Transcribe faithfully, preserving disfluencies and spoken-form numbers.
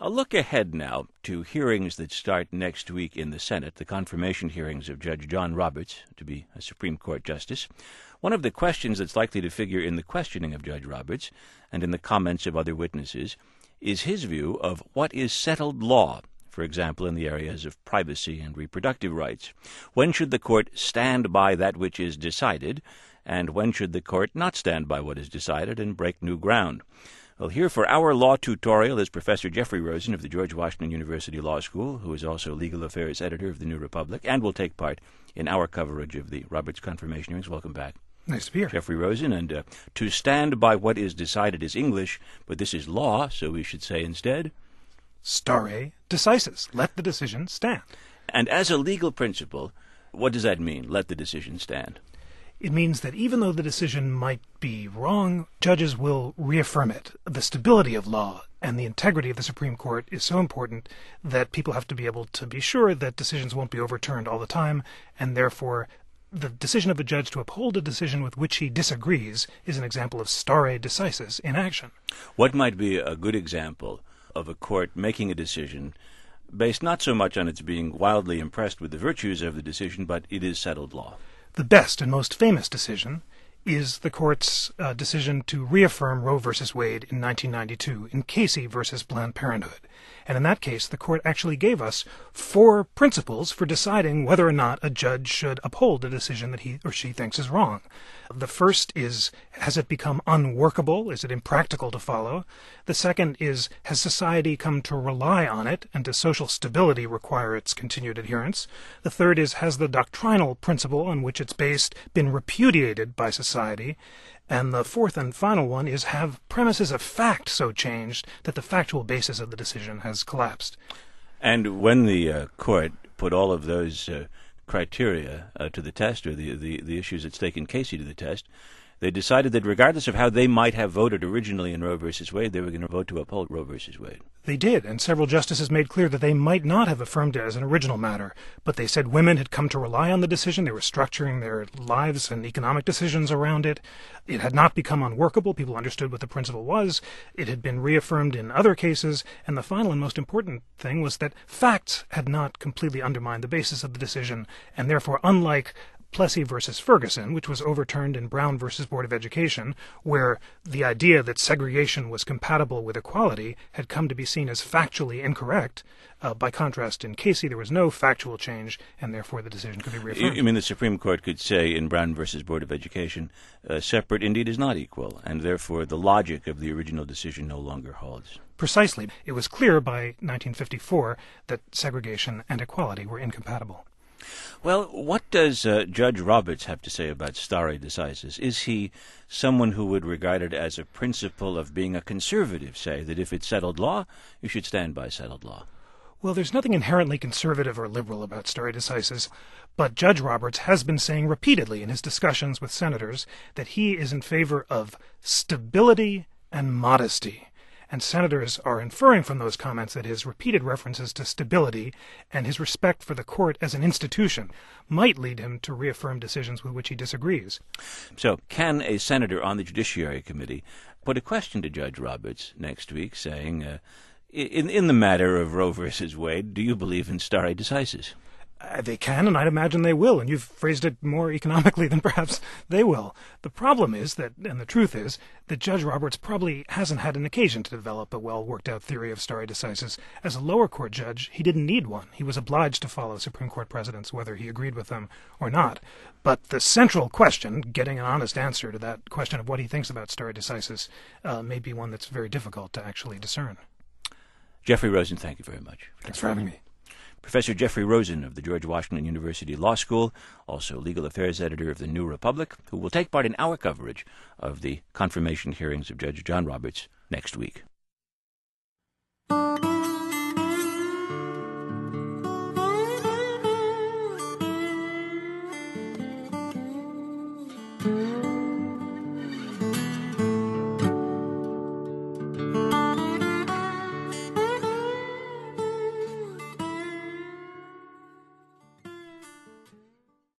A look ahead now to hearings that start next week in the Senate, the confirmation hearings of Judge John Roberts to be a Supreme Court justice. One of the questions that's likely to figure in the questioning of Judge Roberts and in the comments of other witnesses is his view of what is settled law, for example, in the areas of privacy and reproductive rights. When should the court stand by that which is decided, and when should the court not stand by what is decided and break new ground? Well, here for our law tutorial is Professor Jeffrey Rosen of the George Washington University Law School, who is also legal affairs editor of the New Republic and will take part in our coverage of the Roberts confirmation hearings. Welcome back. Nice to be here. Jeffrey Rosen, and uh, to stand by what is decided is English, but this is law, so we should say instead, stare decisis. Let the decision stand. And as a legal principle, what does that mean, let the decision stand? It means that even though the decision might be wrong, judges will reaffirm it. The stability of law and the integrity of the Supreme Court is so important that people have to be able to be sure that decisions won't be overturned all the time, and therefore the decision of a judge to uphold a decision with which he disagrees is an example of stare decisis in action. What might be a good example of a court making a decision based not so much on its being wildly impressed with the virtues of the decision, but it is settled law? The best and most famous decision is the court's uh, decision to reaffirm Roe v. Wade in nineteen ninety-two in Casey v. Planned Parenthood. And in that case, the court actually gave us four principles for deciding whether or not a judge should uphold a decision that he or she thinks is wrong. The first is, has it become unworkable? Is it impractical to follow? The second is, has society come to rely on it, and does social stability require its continued adherence? The third is, has the doctrinal principle on which it's based been repudiated by society? And the fourth and final one is, have premises of fact so changed that the factual basis of the decision has collapsed? And when the uh, court put all of those uh, criteria uh, to the test, or the, the, the issues at stake in Casey to the test, they decided that regardless of how they might have voted originally in Roe v. Wade, they were going to vote to uphold Roe v. Wade. They did, and several justices made clear that they might not have affirmed it as an original matter, but they said women had come to rely on the decision. They were structuring their lives and economic decisions around it. It had not become unworkable. People understood what the principle was. It had been reaffirmed in other cases, and the final and most important thing was that facts had not completely undermined the basis of the decision, and therefore, unlike Plessy versus Ferguson, which was overturned in Brown versus Board of Education, where the idea that segregation was compatible with equality had come to be seen as factually incorrect. Uh, by contrast, in Casey, there was no factual change, and therefore the decision could be reaffirmed. You mean the Supreme Court could say in Brown versus Board of Education, uh, separate indeed is not equal, and therefore the logic of the original decision no longer holds? Precisely. It was clear by nineteen fifty-four that segregation and equality were incompatible. Well, what does uh, Judge Roberts have to say about stare decisis? Is he someone who would regard it as a principle of being a conservative, say, that if it's settled law, you should stand by settled law? Well, there's nothing inherently conservative or liberal about stare decisis, but Judge Roberts has been saying repeatedly in his discussions with senators that he is in favor of stability and modesty. And senators are inferring from those comments that his repeated references to stability and his respect for the court as an institution might lead him to reaffirm decisions with which he disagrees. So can a senator on the Judiciary Committee put a question to Judge Roberts next week saying, uh, in, in the matter of Roe versus Wade, do you believe in stare decisis? Uh, they can, and I'd imagine they will, and you've phrased it more economically than perhaps they will. The problem is that, and the truth is, that Judge Roberts probably hasn't had an occasion to develop a well-worked-out theory of stare decisis. As a lower court judge, he didn't need one. He was obliged to follow Supreme Court precedents, whether he agreed with them or not. But the central question, getting an honest answer to that question of what he thinks about stare decisis, uh, may be one that's very difficult to actually discern. Jeffrey Rosen, thank you very much. Thanks for having me. Professor Jeffrey Rosen of the George Washington University Law School, also legal affairs editor of the New Republic, who will take part in our coverage of the confirmation hearings of Judge John Roberts next week. Mm-hmm.